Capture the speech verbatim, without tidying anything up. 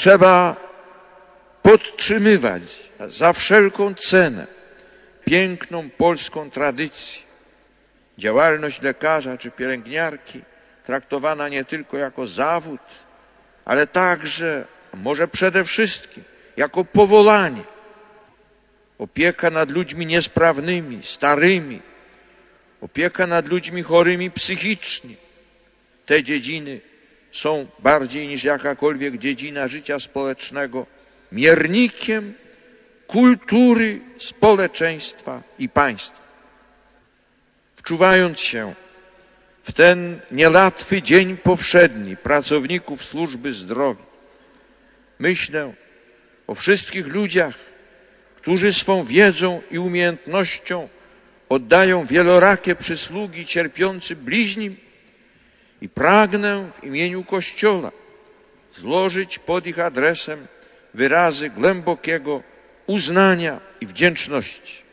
Trzeba podtrzymywać za wszelką cenę piękną polską tradycję. Działalność lekarza czy pielęgniarki traktowana nie tylko jako zawód, ale także, może przede wszystkim, jako powołanie. Opieka nad ludźmi niesprawnymi, starymi, opieka nad ludźmi chorymi psychicznie. Te dziedziny są bardziej niż jakakolwiek dziedzina życia społecznego miernikiem kultury społeczeństwa i państwa. Wczuwając się w ten niełatwy dzień powszedni pracowników służby zdrowia, myślę o wszystkich ludziach, którzy swą wiedzą i umiejętnością oddają wielorakie przysługi cierpiącym bliźnim i pragnę w imieniu Kościoła złożyć pod ich adresem wyrazy głębokiego uznania i wdzięczności.